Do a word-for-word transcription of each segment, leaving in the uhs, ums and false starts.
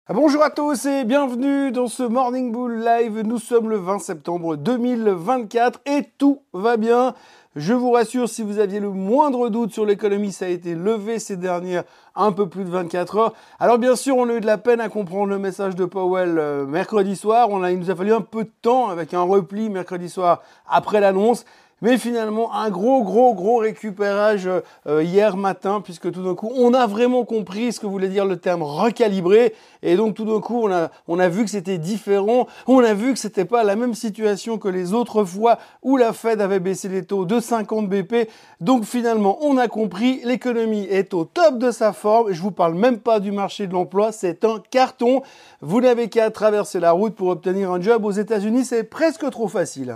Bonjour à tous et bienvenue dans ce Morning Bull Live. Nous sommes le vingt septembre deux mille vingt-quatre et tout va bien. Je vous rassure, si vous aviez le moindre doute sur l'économie, ça a été levé ces dernières un peu plus de vingt-quatre heures. Alors bien sûr, on a eu de la peine à comprendre le message de Powell euh, mercredi soir. On a, il nous a fallu un peu de temps avec un repli mercredi soir après l'annonce. Mais finalement, un gros, gros, gros récupérage euh, hier matin, puisque tout d'un coup, on a vraiment compris ce que voulait dire le terme recalibrer. Et donc, tout d'un coup, on a, on a vu que c'était différent. On a vu que c'était pas la même situation que les autres fois où la Fed avait baissé les taux de cinquante B P. Donc, finalement, on a compris, l'économie est au top de sa forme. Je vous parle même pas du marché de l'emploi, c'est un carton. Vous n'avez qu'à traverser la route pour obtenir un job aux États-Unis, c'est presque trop facile.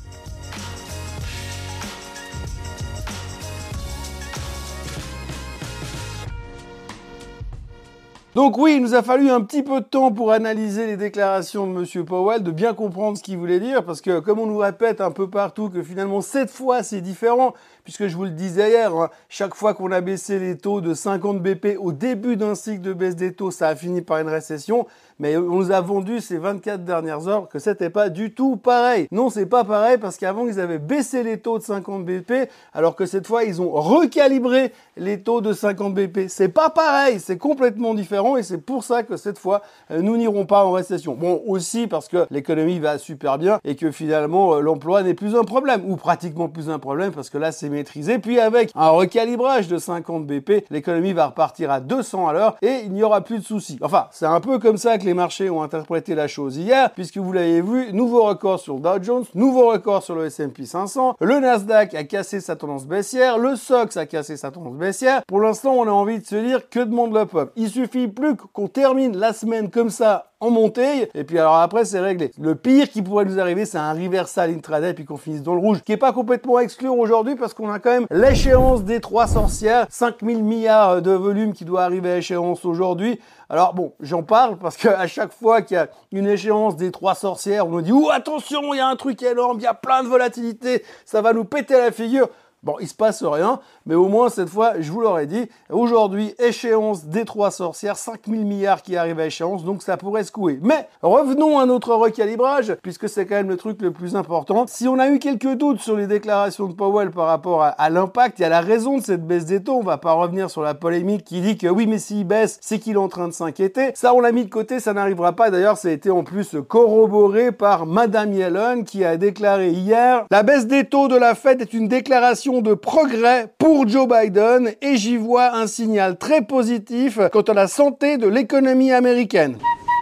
Donc oui, il nous a fallu un petit peu de temps pour analyser les déclarations de Monsieur Powell, de bien comprendre ce qu'il voulait dire, parce que comme on nous répète un peu partout que finalement cette fois c'est différent, puisque je vous le disais hier, hein, chaque fois qu'on a baissé les taux de cinquante B P au début d'un cycle de baisse des taux, ça a fini par une récession, mais on nous a vendu ces vingt-quatre dernières heures que c'était pas du tout pareil. Non, c'est pas pareil parce qu'avant ils avaient baissé les taux de cinquante B P, alors que cette fois ils ont recalibré les taux de cinquante B P. C'est pas pareil, c'est complètement différent. Et c'est pour ça que cette fois, nous n'irons pas en récession. Bon, aussi parce que l'économie va super bien et que finalement, l'emploi n'est plus un problème, ou pratiquement plus un problème, parce que là, c'est maîtrisé. Puis avec un recalibrage de cinquante B P, l'économie va repartir à deux cents à l'heure et il n'y aura plus de soucis. Enfin, c'est un peu comme ça que les marchés ont interprété la chose hier, puisque vous l'avez vu, nouveau record sur le Dow Jones, nouveau record sur le S and P cinq cents, le Nasdaq a cassé sa tendance baissière, le S O X a cassé sa tendance baissière. Pour l'instant, on a envie de se dire que demande le peuple. Il suffit plus qu'on termine la semaine comme ça en montée, et puis alors après c'est réglé. Le pire qui pourrait nous arriver, c'est un reversal intraday, puis qu'on finisse dans le rouge, qui est pas complètement exclu aujourd'hui, parce qu'on a quand même l'échéance des trois sorcières, cinq mille milliards de volume qui doit arriver à échéance aujourd'hui. Alors bon, j'en parle parce qu'à chaque fois qu'il y a une échéance des trois sorcières, on nous dit « Ouh, attention, il y a un truc énorme, il y a plein de volatilité, ça va nous péter la figure ». Bon, il se passe rien, mais au moins cette fois, je vous l'aurais dit, aujourd'hui, échéance des trois sorcières, cinq mille milliards qui arrivent à échéance, donc ça pourrait secouer. Mais revenons à notre recalibrage, puisque c'est quand même le truc le plus important. Si on a eu quelques doutes sur les déclarations de Powell par rapport à, à l'impact et à la raison de cette baisse des taux, on va pas revenir sur la polémique qui dit que oui, mais s'il baisse, c'est qu'il est en train de s'inquiéter. Ça, on l'a mis de côté, ça n'arrivera pas. D'ailleurs, ça a été en plus corroboré par Madame Yellen qui a déclaré hier « La baisse des taux de la Fed est une déclaration de progrès pour Joe Biden et j'y vois un signal très positif quant à la santé de l'économie américaine. »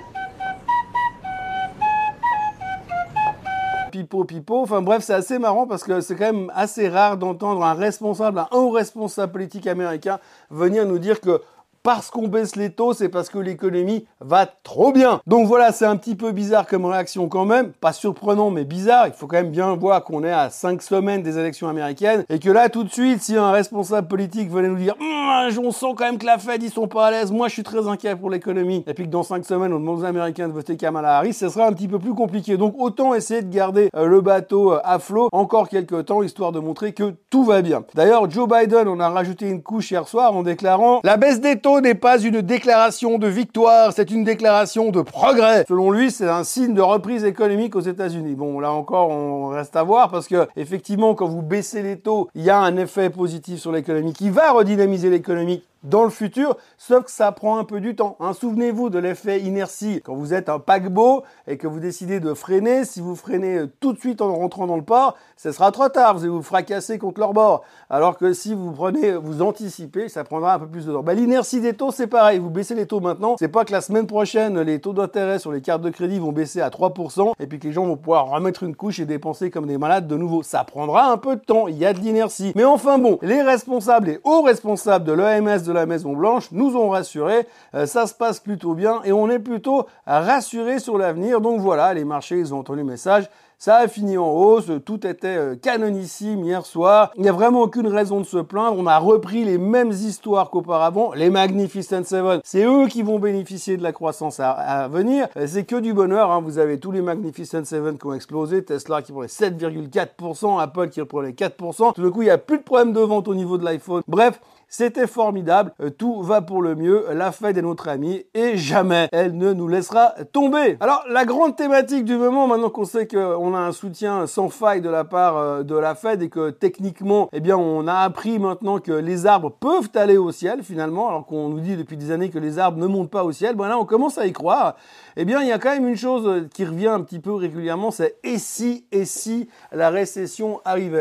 Pipo, pipo, enfin bref, c'est assez marrant parce que c'est quand même assez rare d'entendre un responsable, un haut responsable politique américain venir nous dire que parce qu'on baisse les taux, c'est parce que l'économie va trop bien. Donc voilà, c'est un petit peu bizarre comme réaction quand même. Pas surprenant, mais bizarre. Il faut quand même bien voir qu'on est à cinq semaines des élections américaines. Et que là, tout de suite, si un responsable politique venait nous dire hm, « on sent quand même que la Fed, ils sont pas à l'aise. Moi, je suis très inquiet pour l'économie. » Et puis que dans cinq semaines, on demande aux Américains de voter Kamala Harris, ce sera un petit peu plus compliqué. Donc autant essayer de garder euh, le bateau euh, à flot encore quelques temps, histoire de montrer que tout va bien. D'ailleurs, Joe Biden, on a rajouté une couche hier soir en déclarant « La baisse des taux n'est pas une déclaration de victoire, c'est une déclaration de progrès. » Selon lui, c'est un signe de reprise économique aux États-Unis. Bon, là encore, on reste à voir parce que effectivement, quand vous baissez les taux, il y a un effet positif sur l'économie qui va redynamiser l'économie dans le futur, sauf que ça prend un peu du temps. Hein. Souvenez-vous de l'effet inertie. Quand vous êtes un paquebot et que vous décidez de freiner, si vous freinez tout de suite en rentrant dans le port, ce sera trop tard, vous allez vous fracasser contre leur bord. Alors que si vous prenez, vous anticipez, ça prendra un peu plus de temps. Bah, l'inertie des taux, c'est pareil. Vous baissez les taux maintenant, c'est pas que la semaine prochaine, les taux d'intérêt sur les cartes de crédit vont baisser à trois pour cent et puis que les gens vont pouvoir remettre une couche et dépenser comme des malades de nouveau. Ça prendra un peu de temps, il y a de l'inertie. Mais enfin bon, les responsables, les hauts responsables de l'O M S, de la Maison-Blanche nous ont rassurés, euh, ça se passe plutôt bien et on est plutôt rassurés sur l'avenir. Donc voilà, les marchés, ils ont entendu le message. Ça a fini en hausse, tout était euh, canonissime hier soir. Il n'y a vraiment aucune raison de se plaindre. On a repris les mêmes histoires qu'auparavant. Les Magnificent Seven, c'est eux qui vont bénéficier de la croissance à, à venir. C'est que du bonheur. Hein. Vous avez tous les Magnificent Seven qui ont explosé. Tesla qui prenait sept virgule quatre pour cent, Apple qui reprenait quatre pour cent. Tout d'un coup, il n'y a plus de problème de vente au niveau de l'iPhone. Bref, c'était formidable, tout va pour le mieux, la Fed est notre amie et jamais elle ne nous laissera tomber. Alors la grande thématique du moment, maintenant qu'on sait qu'on a un soutien sans faille de la part de la Fed et que techniquement, eh bien on a appris maintenant que les arbres peuvent aller au ciel finalement, alors qu'on nous dit depuis des années que les arbres ne montent pas au ciel, ben là on commence à y croire. Eh bien il y a quand même une chose qui revient un petit peu régulièrement, c'est et si, et si la récession arrivait.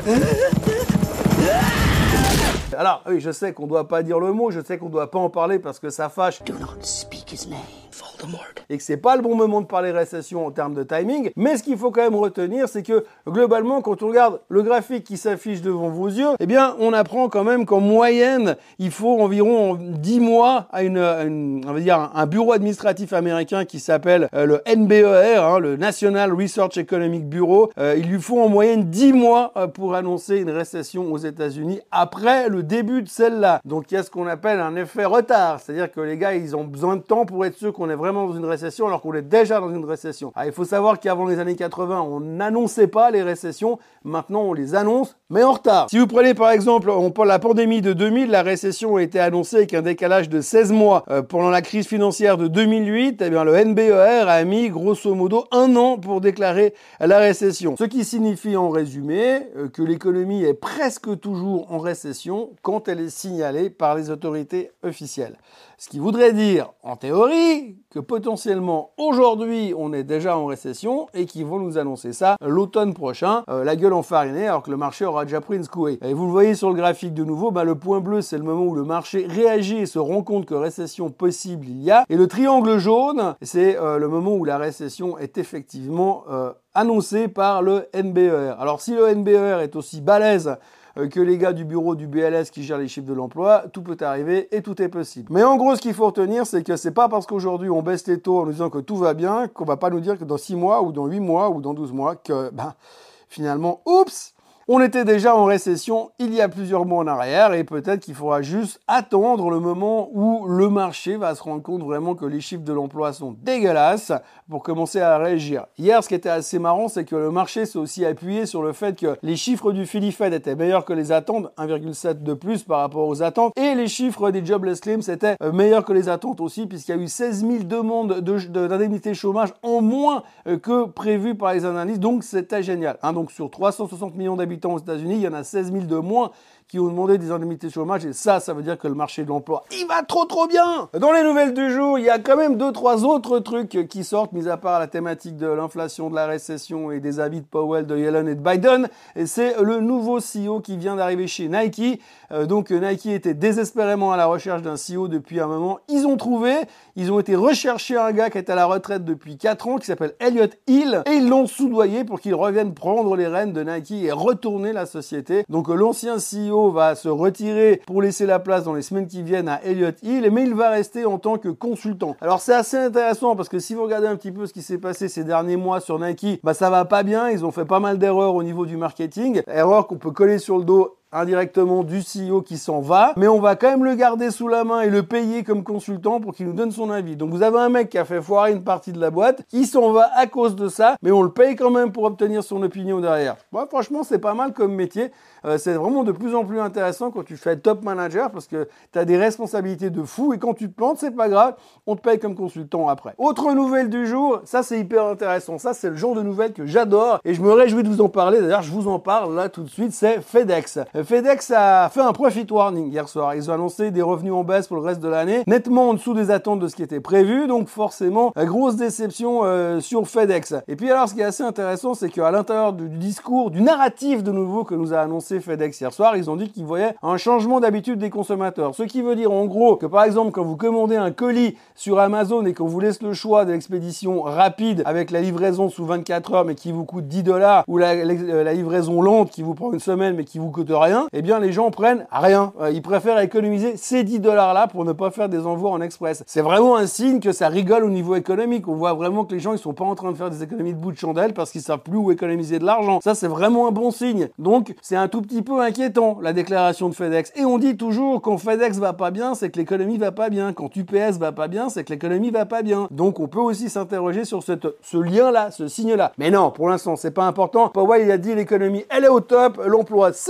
Alors, oui, je sais qu'on ne doit pas dire le mot, je sais qu'on ne doit pas en parler parce que ça fâche. Do not speak his name, Voldemort. Et que c'est pas le bon moment de parler récession en termes de timing. Mais ce qu'il faut quand même retenir, c'est que globalement, quand on regarde le graphique qui s'affiche devant vos yeux, eh bien, on apprend quand même qu'en moyenne, il faut environ dix mois à une, une on va dire, un bureau administratif américain qui s'appelle euh, le N B E R, hein, le National Research Economic Bureau. Euh, il lui faut en moyenne dix mois euh, pour annoncer une récession aux États-Unis après le début de celle-là. Donc il y a ce qu'on appelle un effet retard, c'est-à-dire que les gars ils ont besoin de temps pour être sûrs qu'on est vraiment dans une récession alors qu'on est déjà dans une récession. Alors, il faut savoir qu'avant les années quatre-vingts, on n'annonçait pas les récessions, maintenant on les annonce, mais en retard. Si vous prenez par exemple on parle de la pandémie de deux mille, la récession a été annoncée avec un décalage de seize mois. Euh, pendant la crise financière de deux mille huit, eh bien, le N B E R a mis grosso modo un an pour déclarer la récession. Ce qui signifie en résumé euh, que l'économie est presque toujours en récession quand elle est signalée par les autorités officielles. Ce qui voudrait dire, en théorie, que potentiellement aujourd'hui on est déjà en récession et qu'ils vont nous annoncer ça l'automne prochain, euh, la gueule enfarinée, alors que le marché aura déjà pris une secouée. Et vous le voyez sur le graphique de nouveau, bah, le point bleu c'est le moment où le marché réagit et se rend compte que récession possible il y a. Et le triangle jaune, c'est euh, le moment où la récession est effectivement euh, annoncée par le N B E R. Alors si le N B E R est aussi balèze que les gars du bureau du B L S qui gèrent les chiffres de l'emploi, tout peut arriver et tout est possible. Mais en gros, ce qu'il faut retenir, c'est que c'est pas parce qu'aujourd'hui on baisse les taux en nous disant que tout va bien qu'on va pas nous dire que dans six mois ou dans huit mois ou dans douze mois que, ben, finalement, oups, on était déjà en récession il y a plusieurs mois en arrière et peut-être qu'il faudra juste attendre le moment où le marché va se rendre compte vraiment que les chiffres de l'emploi sont dégueulasses pour commencer à réagir. Hier, ce qui était assez marrant, c'est que le marché s'est aussi appuyé sur le fait que les chiffres du Philly Fed étaient meilleurs que les attentes, un virgule sept de plus par rapport aux attentes, et les chiffres des jobless claims étaient meilleurs que les attentes aussi, puisqu'il y a eu seize mille demandes de, de, d'indemnité chômage en moins que prévu par les analystes, donc c'était génial. Hein, donc sur trois cent soixante millions d'habitants aux États-Unis, il y en a seize mille de moins qui ont demandé des indemnités de chômage et ça, ça veut dire que le marché de l'emploi, il va trop trop bien. Dans les nouvelles du jour, il y a quand même deux, trois autres trucs qui sortent, mis à part la thématique de l'inflation, de la récession et des avis de Powell, de Yellen et de Biden. Et c'est le nouveau C E O qui vient d'arriver chez Nike. Euh, donc Nike était désespérément à la recherche d'un C E O depuis un moment. Ils ont trouvé, ils ont été rechercher un gars qui est à la retraite depuis quatre ans, qui s'appelle Elliott Hill, et ils l'ont soudoyé pour qu'il revienne prendre les rênes de Nike et retourner la société. Donc l'ancien C E O va se retirer pour laisser la place dans les semaines qui viennent à Elliott Hill, mais il va rester en tant que consultant. Alors c'est assez intéressant parce que si vous regardez un petit peu ce qui s'est passé ces derniers mois sur Nike, bah ça va pas bien, ils ont fait pas mal d'erreurs au niveau du marketing, erreurs qu'on peut coller sur le dos indirectement du C E O qui s'en va, mais on va quand même le garder sous la main et le payer comme consultant pour qu'il nous donne son avis. Donc vous avez un mec qui a fait foirer une partie de la boîte, il s'en va à cause de ça, mais on le paye quand même pour obtenir son opinion derrière. Moi, franchement, c'est pas mal comme métier. Euh, c'est vraiment de plus en plus intéressant quand tu fais top manager parce que tu as des responsabilités de fou et quand tu te plantes, c'est pas grave, on te paye comme consultant après. Autre nouvelle du jour, ça c'est hyper intéressant. Ça, c'est le genre de nouvelles que j'adore et je me réjouis de vous en parler. D'ailleurs, je vous en parle là tout de suite, c'est FedEx. FedEx a fait un profit warning hier soir. Ils ont annoncé des revenus en baisse pour le reste de l'année, nettement en dessous des attentes de ce qui était prévu. Donc forcément, grosse déception euh, sur FedEx. Et puis alors, ce qui est assez intéressant, c'est qu'à l'intérieur du, du discours, du narratif de nouveau que nous a annoncé FedEx hier soir, ils ont dit qu'ils voyaient un changement d'habitude des consommateurs. Ce qui veut dire en gros que par exemple, quand vous commandez un colis sur Amazon et qu'on vous laisse le choix de l'expédition rapide avec la livraison sous vingt-quatre heures mais qui vous coûte dix dollars ou la, la, la livraison lente qui vous prend une semaine mais qui vous coûte rien, eh bien les gens prennent rien. Euh, ils préfèrent économiser ces dix dollars là pour ne pas faire des envois en express. C'est vraiment un signe que ça rigole au niveau économique. On voit vraiment que les gens ils sont pas en train de faire des économies de bout de chandelle parce qu'ils savent plus où économiser de l'argent. Ça c'est vraiment un bon signe. Donc c'est un tout petit peu inquiétant la déclaration de FedEx. Et on dit toujours quand FedEx va pas bien, c'est que l'économie va pas bien. Quand U P S va pas bien, c'est que l'économie va pas bien. Donc on peut aussi s'interroger sur cette, ce lien-là, ce signe-là. Mais non, pour l'instant c'est pas important. Powell il a dit l'économie elle est au top, l'emploi c'est génial.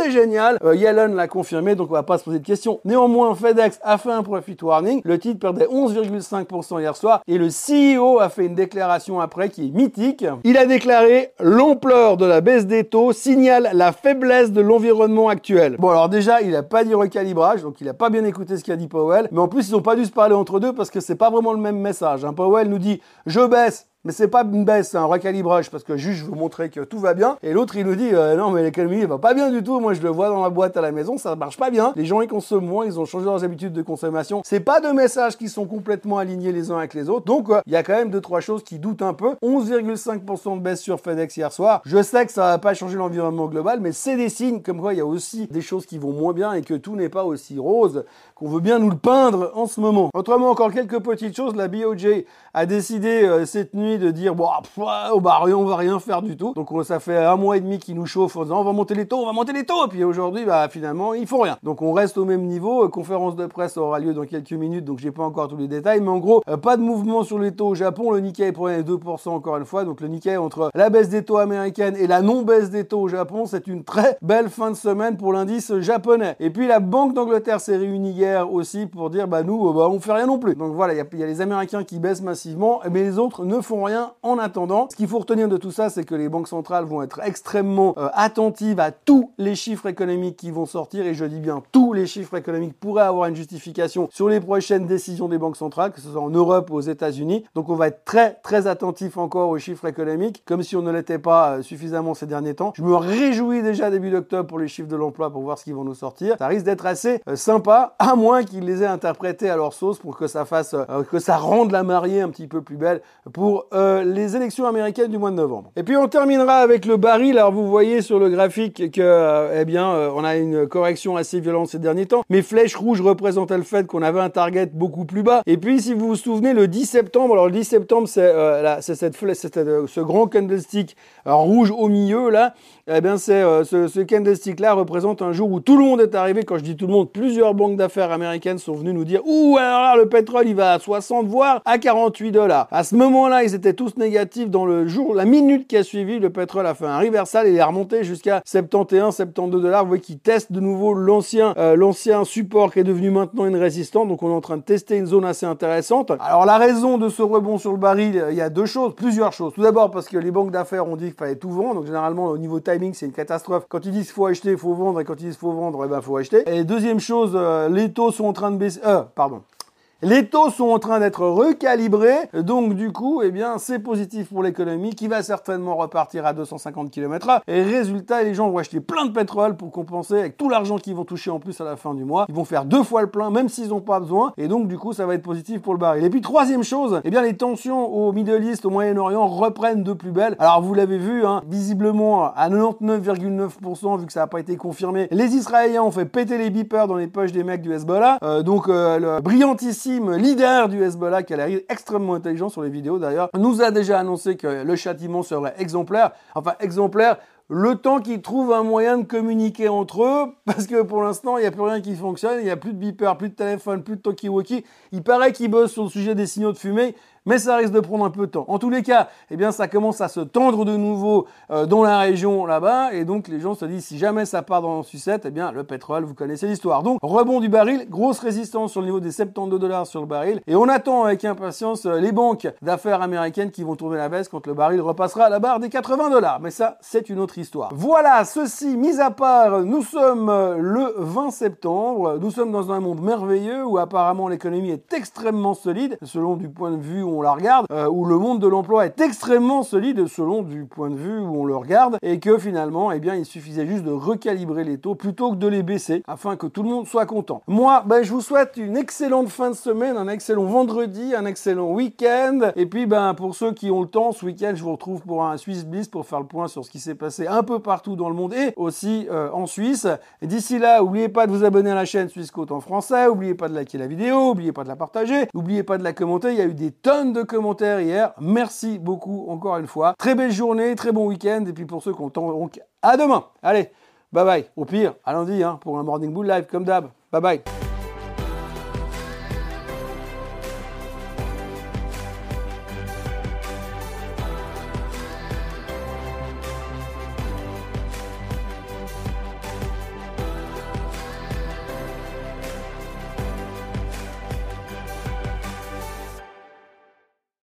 signal. Euh, Yellen l'a confirmé, donc on va pas se poser de questions. Néanmoins, FedEx a fait un profit warning. Le titre perdait onze virgule cinq pour cent hier soir et le C E O a fait une déclaration après qui est mythique. Il a déclaré « L'ampleur de la baisse des taux signale la faiblesse de l'environnement actuel ». Bon, alors déjà, il a pas dit recalibrage, donc il a pas bien écouté ce qu'a dit Powell. Mais en plus, ils ont pas dû se parler entre deux parce que c'est pas vraiment le même message. Hein. Powell nous dit « Je baisse ». Mais c'est pas une baisse, c'est un recalibrage parce que juste je veux montrer que tout va bien. Et l'autre il nous dit euh, non mais l'économie elle va pas bien du tout. Moi je le vois dans ma boîte à la maison, ça marche pas bien. Les gens ils consomment moins, ils ont changé leurs habitudes de consommation. C'est pas deux messages qui sont complètement alignés les uns avec les autres. Donc il euh, y a quand même deux trois choses qui doutent un peu. onze virgule cinq pour cent de baisse sur FedEx hier soir. Je sais que ça va pas changer l'environnement global, mais c'est des signes comme quoi il y a aussi des choses qui vont moins bien et que tout n'est pas aussi rose qu'on veut bien nous le peindre en ce moment. Autrement encore quelques petites choses. La B O J a décidé euh, cette nuit de dire bon pff, oh, bah rien, on va rien faire du tout. Donc on, ça fait un mois et demi qu'ils nous chauffent en disant on va monter les taux, on va monter les taux. Et puis aujourd'hui bah finalement ils font rien. Donc on reste au même niveau. Conférence de presse aura lieu dans quelques minutes, donc j'ai pas encore tous les détails, mais en gros euh, pas de mouvement sur les taux au Japon. Le Nikkei prenait deux pour cent encore une fois. Donc le Nikkei entre la baisse des taux américaines et la non baisse des taux au Japon, c'est une très belle fin de semaine pour l'indice japonais. Et puis la Banque d'Angleterre s'est réunie hier aussi pour dire bah nous euh, bah on fait rien non plus. Donc voilà, il y, y a les Américains qui baissent massivement, mais les autres ne font rien en attendant. Ce qu'il faut retenir de tout ça, c'est que les banques centrales vont être extrêmement euh, attentives à tous les chiffres économiques qui vont sortir, et je dis bien tous les chiffres économiques pourraient avoir une justification sur les prochaines décisions des banques centrales, que ce soit en Europe ou aux États-Unis. Donc on va être très très attentif encore aux chiffres économiques, comme si on ne l'était pas euh, suffisamment ces derniers temps. Je me réjouis déjà début d'octobre pour les chiffres de l'emploi pour voir ce qu'ils vont nous sortir. Ça risque d'être assez euh, sympa, à moins qu'ils les aient interprétés à leur sauce pour que ça fasse, euh, que ça rende la mariée un petit peu plus belle pour euh, les élections américaines du mois de novembre. Et puis on terminera avec le baril. Alors vous voyez sur le graphique que euh, eh bien euh, on a une correction assez violente ces derniers temps. Mes flèches rouges représentaient le fait qu'on avait un target beaucoup plus bas. Et puis si vous vous souvenez, le dix septembre, alors le dix septembre c'est euh, cette flèche, c'est euh, ce grand candlestick euh, rouge au milieu là. Eh bien c'est euh, ce, ce candlestick là représente un jour où tout le monde est arrivé. Quand je dis tout le monde, plusieurs banques d'affaires américaines sont venues nous dire ouh alors là le pétrole il va à soixante voire à quarante-huit dollars. À ce moment-là ils étaient tous négatifs. Dans le jour, la minute qui a suivi, le pétrole a fait un reversal et il est remonté jusqu'à soixante et un, soixante-deux dollars. Vous voyez qu'il teste de nouveau l'ancien euh, l'ancien support qui est devenu maintenant une résistance. Donc on est en train de tester une zone assez intéressante. Alors la raison de ce rebond sur le baril, il y a deux choses, plusieurs choses. Tout d'abord parce que les banques d'affaires ont dit qu'il fallait tout vendre. Donc généralement au niveau timing c'est une catastrophe. Quand ils disent qu'il faut acheter, il faut vendre, et quand ils disent qu'il faut vendre, eh ben faut acheter. Et deuxième chose, euh, les taux sont en train de baisser. Euh, pardon. Les taux sont en train d'être recalibrés, donc du coup, eh bien, c'est positif pour l'économie qui va certainement repartir à deux cent cinquante kilomètres heure. Et résultat, les gens vont acheter plein de pétrole pour compenser avec tout l'argent qu'ils vont toucher en plus à la fin du mois. Ils vont faire deux fois le plein, même s'ils n'ont pas besoin. Et donc, du coup, ça va être positif pour le baril. Et puis, troisième chose, eh bien, les tensions au Middle East, au Moyen-Orient, reprennent de plus belle. Alors, vous l'avez vu, hein, visiblement, à quatre-vingt-dix-neuf virgule neuf pour cent, vu que ça n'a pas été confirmé, les Israéliens ont fait péter les beepers dans les poches des mecs du Hezbollah. Euh, donc, euh, le brillantissime leader du Hezbollah, qui a l'air extrêmement intelligent sur les vidéos d'ailleurs, nous a déjà annoncé que le châtiment serait exemplaire. Enfin, exemplaire, le temps qu'ils trouvent un moyen de communiquer entre eux, parce que pour l'instant, il n'y a plus rien qui fonctionne, il n'y a plus de beeper, plus de téléphone, plus de talkie-walkie. Il paraît qu'ils bossent sur le sujet des signaux de fumée, mais ça risque de prendre un peu de temps. En tous les cas, eh bien, ça commence à se tendre de nouveau euh, dans la région là-bas, et donc les gens se disent, si jamais ça part dans la sucette, eh bien, le pétrole, vous connaissez l'histoire. Donc, rebond du baril, grosse résistance sur le niveau des soixante-douze dollars sur le baril, et on attend avec impatience euh, les banques d'affaires américaines qui vont tourner la baisse quand le baril repassera à la barre des quatre-vingts dollars. Mais ça, c'est une autre histoire. Voilà, ceci mis à part, nous sommes euh, le vingt septembre, nous sommes dans un monde merveilleux où apparemment l'économie est extrêmement solide, selon du point de vue où on la regarde, euh, où le monde de l'emploi est extrêmement solide selon du point de vue où on le regarde, et que finalement, eh bien, il suffisait juste de recalibrer les taux plutôt que de les baisser, afin que tout le monde soit content. Moi, ben, je vous souhaite une excellente fin de semaine, un excellent vendredi, un excellent week-end, et puis ben, pour ceux qui ont le temps, ce week-end, je vous retrouve pour un Swiss Bliss pour faire le point sur ce qui s'est passé un peu partout dans le monde et aussi euh, en Suisse. D'ici là, n'oubliez pas de vous abonner à la chaîne Swissquote en français, n'oubliez pas de liker la vidéo, n'oubliez pas de la partager, n'oubliez pas de la commenter. Il y a eu des tonnes de commentaires hier. Merci beaucoup encore une fois. Très belle journée, très bon week-end. Et puis pour ceux qui ont le temps, donc à demain. Allez, bye bye. Au pire, à lundi hein, pour un Morning Bull Live comme d'hab. Bye bye.